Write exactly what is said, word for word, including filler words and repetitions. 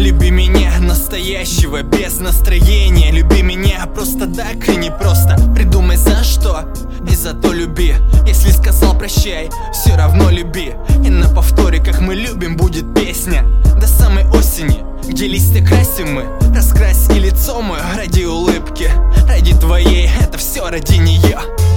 Люби меня настоящего, без настроения. Люби меня просто так и не просто. Придумай за что, и зато люби. Если сказал прощай, все равно люби. И на повторе, как мы любим, будет песня до самой осени, где листья красим мы. Раскрась и лицо мое ради улыбки, ради твоей, это все ради нее.